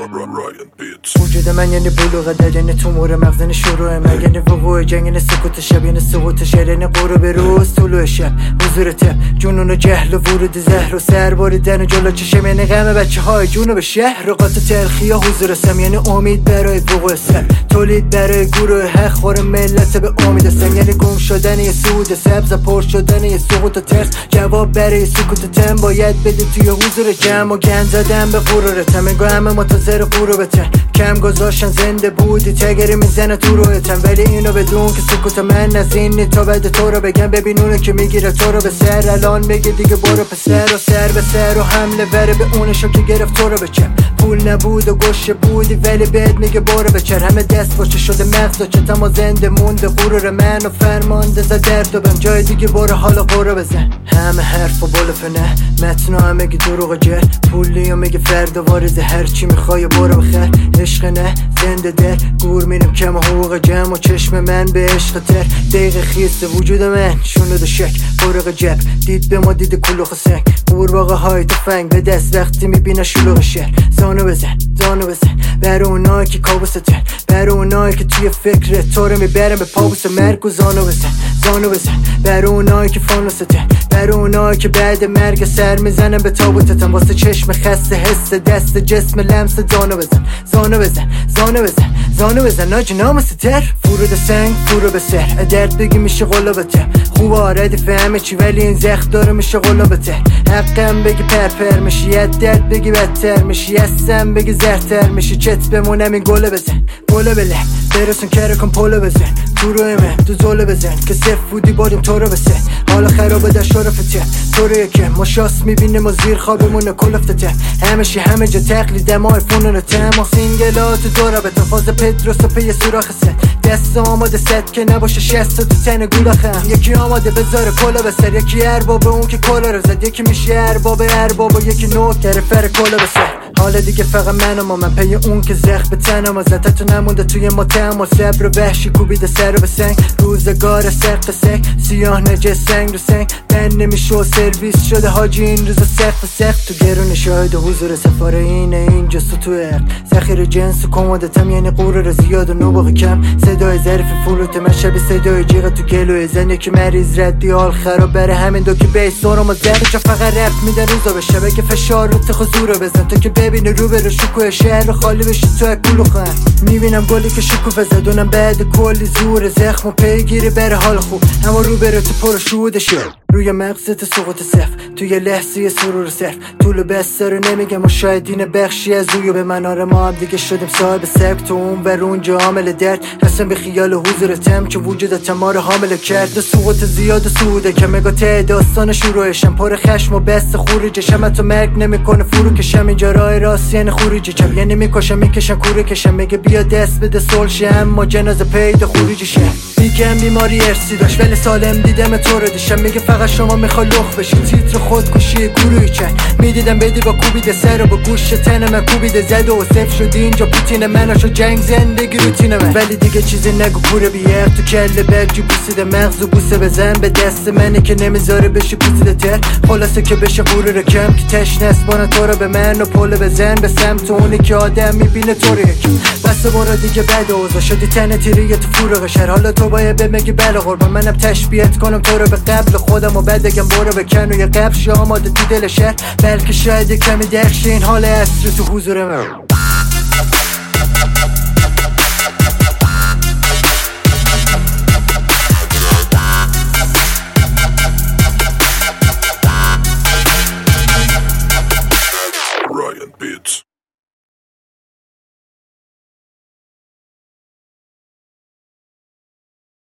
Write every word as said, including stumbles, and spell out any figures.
Ryan Beats. وجود من یعنی بلوغ در، یعنی تومور مغزن شروع من، یعنی وقوع جنگ، یعنی سکوت شب، یعنی سقوط شهر، یعنی غروب روز، طلوع شب، حضور تب، جنون و جهل و ورود زهر و سر باریدن و جلو چشم، یعنی غم بچه های جنوب شهر، رقات تلخی و حضور سم، یعنی امید برای وقوع سر، تولید برای گروه حق خور ملت به امید سم، یعنی گم شدن یه سود سبز، پر شدن یه سقوط و ترس، جواب برای سکوت تم باید بده توی حضور جمع و گند زدن به غرورتم، انگار همه منتظر غروبتن، کم گذاشتن زنده بودی تگری میزنه تو رویتن، ولی اینو بدون که سکوت من از اینی تا بعد تو رو بگم، ببین اونو که میگیره تو رو به سر، الان میگه دیگه برو پسر و سر به سر و حمله بره به اونشو که گرفت تو رو بچم، پول نبود و گوشه بودی ولی بهت میگه برو بچر، همه دست باشه شده مغز و چتم و زنده مونده غرور من و فرمانده زد درد و بم، جای دیگه برو حالا قرو بزن، همه حرف و بلوفه نه متنو هم میگه دروغ جر، پولی و میگه فرد و وارزه، هر چی میخوای برو بخیر، عشق نه زنده در گور میرم کم حقوق جمع و چشم من به عشق تر، دقیقه خیسته وجود من شونه دو شک، برق جب دید به ما دید کلوخ سنگ، قورباغه های تفنگ به دست وقتی میبینه شلوغ شهر، زانو بزن زانو بزن برای اونایی که کابوس تر، برای اونایی که توی فکر تو رو میبرم به پابوس مرگ، و زانو بزن زانو بزن برای اونایی که فانوس تر، برای اونایی که بعد مرگ سر میزنم به تابوتتم، واسه چشم خسته حس دست جسم لمس، زانو بزن زانو بزن زانو بزن زانو بزن ناج ناموس تر، فرود سنگ فرو به سر، درد بگی میشه قلابته، خوب آردی فهمه چی ولی این زخم داره میشه قلابته، حقم بگی پرپر میشی، یه درد بگی بدتر میشی، یستم بگی زهتر میشی، چت بمونم این گله بزن گله بله برسون کره کن پولو بزن، تو روی من تو زوله بزن که صف بودی باریم تو رو بسن، حالا خرابه در شرفته تو رو یکم ما شاست میبینیم و زیر خوابمونه کلفتته، همشی همه جا تقلیده ما فونون تم و سینگلات دورا به تفاز پدروس و پی سوراخ سن، دست آماده ست که نباشه شست تو تن گولاخم، یکی آماده بذاره کلا بسر، یکی ارباب اون که کلا رو زد، یکی میشه ارباب ارباب و یکی نوکر فر کلا بسر، حالا دیگه فقط منم و من پی اون که زخ به تنم و زدتو نمونده توی ما تم و صبر و وحشی کوبیده سر به سنگ، روزگار سخت سنگ سیاه نجس سنگ رو سنگ، من نمیشه و سرویس شده حاجی این روزا سخت سخت، تو گرون شاهد و حضور سفاره اینه اینجا تو عقل، ذخیر جنس و کمادتم یعنی قرار زیاد و نوباق کم، صدای ظرف فروت من شبیه صدای جیغ تو گلوی زنی که مریض ردی حال خراب، بره همین دو که بیس سورم و زهر جا فقط رفت میدن روزا بشه، بگه فشار رو تخزور رو بزن تو که ببینی رو به رو شکوه شهر خالی بشی تو اکولو خن، میبینم گلی که شکوفه زدونم بعد کلی زور زخم و پیگیری بره حال خوب، اما رو بره تو پر شوده شد روی مغزت سقوط صف، توی لحظه سرور صرف طول بسته رو نمیگم و شاید این بخشی از روی به مناره، ما هم دیگه شدیم صاحب سبک تو اون بر اونجا عامل درد، هستم به خیال حضور تم که وجودت ما رو حامل کرد، سقوط زیاد و سوده که مگا ته داستان شروعشم، پر خشم و بست خروجشم، تو مرگ نمیکنه فرو کشم اینجا راه راست یعنی خروجی چم، یعنی میکشم میکشم کوره کشم، میگه بیا دست بده سلشه اما جنازه پیدا خروجی شه، میگم بیماری ارسی داشت ولی سالم دیدم تو رو دیشم، میگه فقط شما میخوای لخ بشی، تیتر خودکشی گروهی چند میدیدم بدی با کوبیده سر و با گوش تن من کوبیده زد و صف شدی اینجا پوتین مناشو جنگ زندگی روتین من، ولی دیگه چیزی نگو کوره بیه تو کله بگجی بوسیده مغز و بوسه بزن به دست منی که نمیذاره بشی پوسیده تر، خلاصه که بشه غرور کم که تش نسبانه تو رو به من و پول بزن به سمت اونی که آدم میبینه تو رو یکم، بس بارا دیگه بد اوضاع شدی تن تیریه تو فروغ شهر، حالا تو باید بمگی بله قربان منم تشبیهت کنم تو رو به قبل خودم و بعد بگم برو بکن و یه قبش آماده تو دل شهر، بلکه شاید کمی درخش این حال عصر تو حضور من. Ryan Beats.